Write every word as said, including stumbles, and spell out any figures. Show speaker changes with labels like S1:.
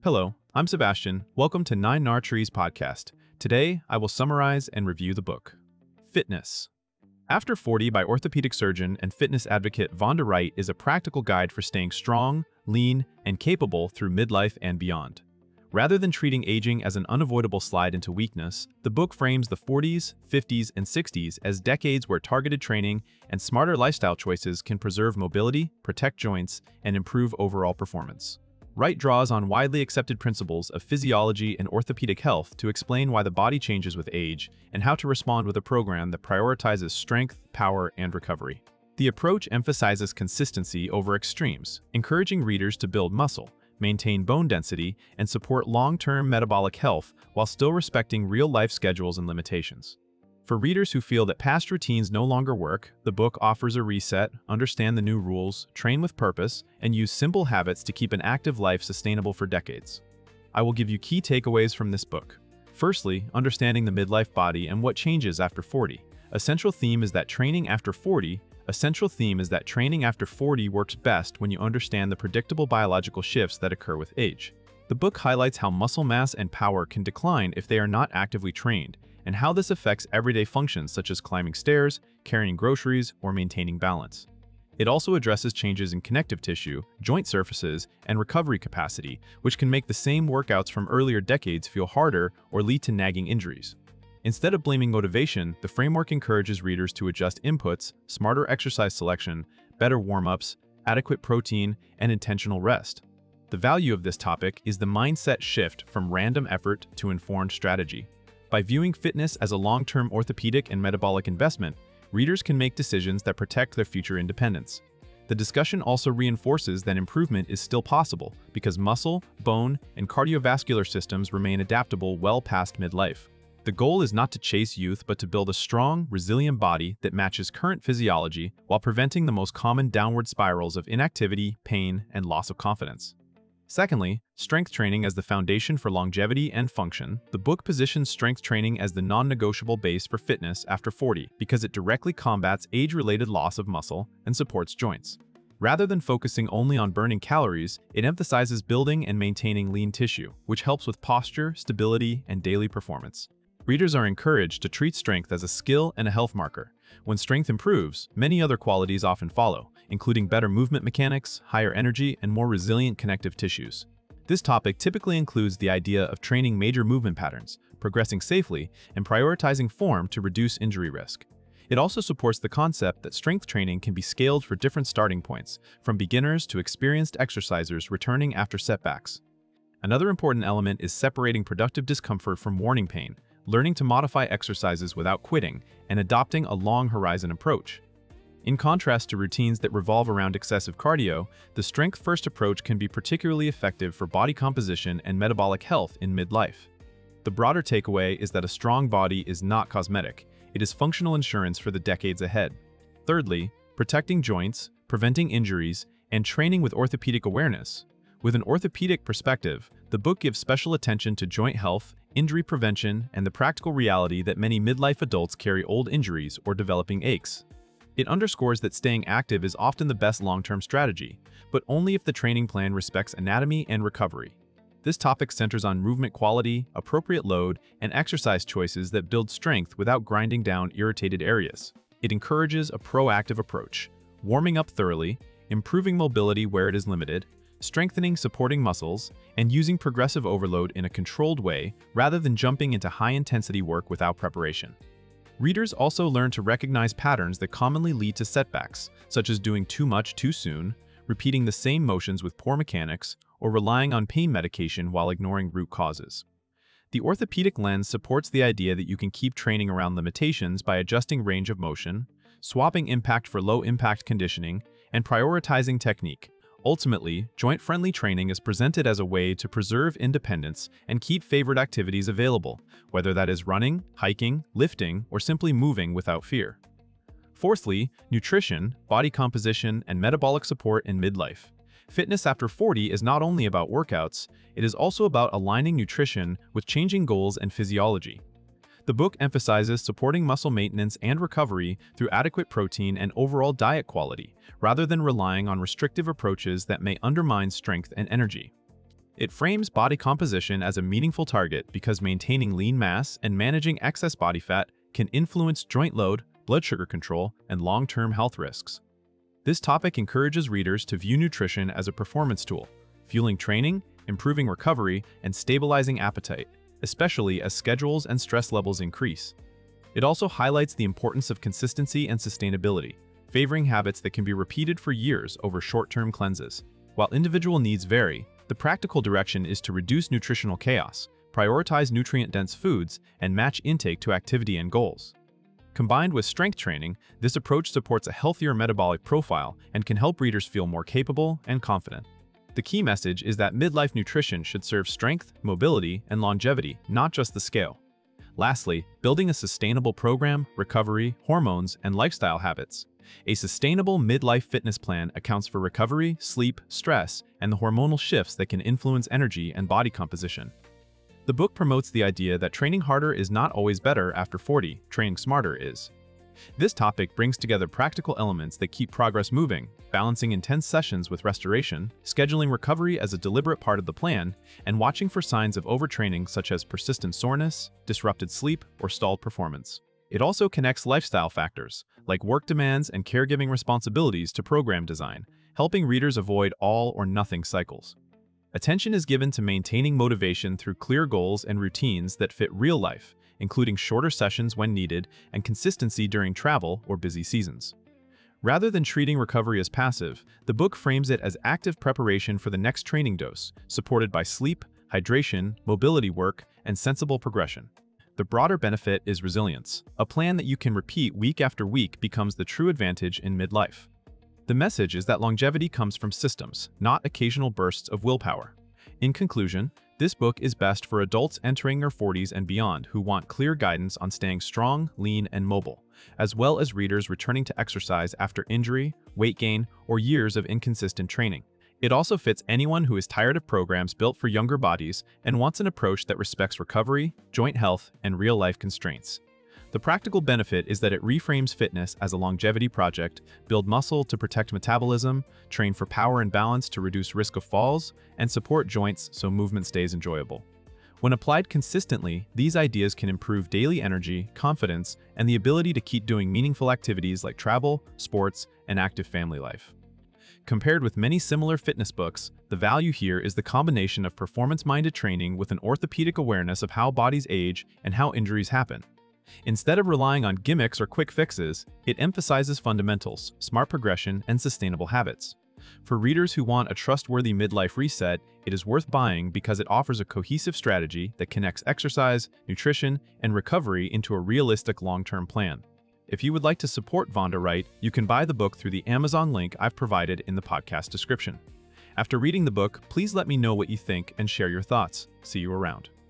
S1: Hello, I'm Sebastian. Welcome to Nine Nar Trees podcast. Today, I will summarize and review the book. Fitness. After forty by orthopedic surgeon and fitness advocate Vonda Wright is a practical guide for staying strong, lean, and capable through midlife and beyond. Rather than treating aging as an unavoidable slide into weakness, the book frames the forties, fifties, and sixties as decades where targeted training and smarter lifestyle choices can preserve mobility, protect joints, and improve overall performance. Wright draws on widely accepted principles of physiology and orthopedic health to explain why the body changes with age and how to respond with a program that prioritizes strength, power, and recovery. The approach emphasizes consistency over extremes, encouraging readers to build muscle, maintain bone density, and support long-term metabolic health while still respecting real-life schedules and limitations. For readers who feel that past routines no longer work, the book offers a reset, understand the new rules, train with purpose, and use simple habits to keep an active life sustainable for decades. I will give you key takeaways from this book. Firstly, understanding the midlife body and what changes after forty. A central theme is that training after forty A central theme is that training after forty works best when you understand the predictable biological shifts that occur with age. The book highlights how muscle mass and power can decline if they are not actively trained, and how this affects everyday functions such as climbing stairs, carrying groceries, or maintaining balance. It also addresses changes in connective tissue, joint surfaces, and recovery capacity, which can make the same workouts from earlier decades feel harder or lead to nagging injuries. Instead of blaming motivation, the framework encourages readers to adjust inputs, smarter exercise selection, better warm-ups, adequate protein, and intentional rest. The value of this topic is the mindset shift from random effort to informed strategy. By viewing fitness as a long-term orthopedic and metabolic investment, readers can make decisions that protect their future independence. The discussion also reinforces that improvement is still possible because muscle, bone, and cardiovascular systems remain adaptable well past midlife. The goal is not to chase youth but to build a strong, resilient body that matches current physiology while preventing the most common downward spirals of inactivity, pain, and loss of confidence. Secondly, strength training as the foundation for longevity and function. The book positions strength training as the non-negotiable base for fitness after forty because it directly combats age-related loss of muscle and supports joints. Rather than focusing only on burning calories, it emphasizes building and maintaining lean tissue, which helps with posture, stability, and daily performance. Readers are encouraged to treat strength as a skill and a health marker. When strength improves, many other qualities often follow, including better movement mechanics, higher energy, and more resilient connective tissues. This topic typically includes the idea of training major movement patterns, progressing safely, and prioritizing form to reduce injury risk. It also supports the concept that strength training can be scaled for different starting points, from beginners to experienced exercisers returning after setbacks. Another important element is separating productive discomfort from warning pain, learning to modify exercises without quitting, and adopting a long-horizon approach. In contrast to routines that revolve around excessive cardio, the strength-first approach can be particularly effective for body composition and metabolic health in midlife. The broader takeaway is that a strong body is not cosmetic. It is functional insurance for the decades ahead. Thirdly, protecting joints, preventing injuries, and training with orthopedic awareness. With an orthopedic perspective, the book gives special attention to joint health, injury prevention, and the practical reality that many midlife adults carry old injuries or developing aches. It underscores that staying active is often the best long-term strategy, but only if the training plan respects anatomy and recovery. This topic centers on movement quality, appropriate load, and exercise choices that build strength without grinding down irritated areas. It encourages a proactive approach, warming up thoroughly, improving mobility where it is limited, strengthening supporting muscles, and using progressive overload in a controlled way rather than jumping into high-intensity work without preparation. Readers also learn to recognize patterns that commonly lead to setbacks, such as doing too much too soon, repeating the same motions with poor mechanics, or relying on pain medication while ignoring root causes. The orthopedic lens supports the idea that you can keep training around limitations by adjusting range of motion, swapping impact for low-impact conditioning, and prioritizing technique. Ultimately, joint-friendly training is presented as a way to preserve independence and keep favorite activities available, whether that is running, hiking, lifting, or simply moving without fear. Fourthly, nutrition, body composition, and metabolic support in midlife. Fitness after forty is not only about workouts, it is also about aligning nutrition with changing goals and physiology. The book emphasizes supporting muscle maintenance and recovery through adequate protein and overall diet quality, rather than relying on restrictive approaches that may undermine strength and energy. It frames body composition as a meaningful target because maintaining lean mass and managing excess body fat can influence joint load, blood sugar control, and long-term health risks. This topic encourages readers to view nutrition as a performance tool, fueling training, improving recovery, and stabilizing appetite, especially as schedules and stress levels increase. It also highlights the importance of consistency and sustainability, favoring habits that can be repeated for years over short-term cleanses. While individual needs vary, the practical direction is to reduce nutritional chaos, prioritize nutrient-dense foods, and match intake to activity and goals. Combined with strength training, this approach supports a healthier metabolic profile and can help readers feel more capable and confident. The key message is that midlife nutrition should serve strength, mobility, and longevity, not just the scale. Lastly, building a sustainable program, recovery, hormones, and lifestyle habits. A sustainable midlife fitness plan accounts for recovery, sleep, stress, and the hormonal shifts that can influence energy and body composition. The book promotes the idea that training harder is not always better after forty, training smarter is. This topic brings together practical elements that keep progress moving, balancing intense sessions with restoration, scheduling recovery as a deliberate part of the plan, and watching for signs of overtraining such as persistent soreness, disrupted sleep, or stalled performance. It also connects lifestyle factors, like work demands and caregiving responsibilities to program design, helping readers avoid all or nothing cycles. Attention is given to maintaining motivation through clear goals and routines that fit real life, including shorter sessions when needed and consistency during travel or busy seasons. Rather than treating recovery as passive, the book frames it as active preparation for the next training dose, supported by sleep, hydration, mobility work, and sensible progression. The broader benefit is resilience. A plan that you can repeat week after week becomes the true advantage in midlife. The message is that longevity comes from systems, not occasional bursts of willpower. In conclusion, this book is best for adults entering their forties and beyond who want clear guidance on staying strong, lean, and mobile, as well as readers returning to exercise after injury, weight gain, or years of inconsistent training. It also fits anyone who is tired of programs built for younger bodies and wants an approach that respects recovery, joint health, and real-life constraints. The practical benefit is that it reframes fitness as a longevity project, build muscle to protect metabolism, train for power and balance to reduce risk of falls, and support joints so movement stays enjoyable. When applied consistently, these ideas can improve daily energy, confidence, and the ability to keep doing meaningful activities like travel, sports, and active family life. Compared with many similar fitness books, the value here is the combination of performance-minded training with an orthopedic awareness of how bodies age and how injuries happen. Instead of relying on gimmicks or quick fixes, it emphasizes fundamentals, smart progression, and sustainable habits. For readers who want a trustworthy midlife reset, it is worth buying because it offers a cohesive strategy that connects exercise, nutrition, and recovery into a realistic long-term plan. If you would like to support Vonda Wright, you can buy the book through the Amazon link I've provided in the podcast description. After reading the book, please let me know what you think and share your thoughts. See you around.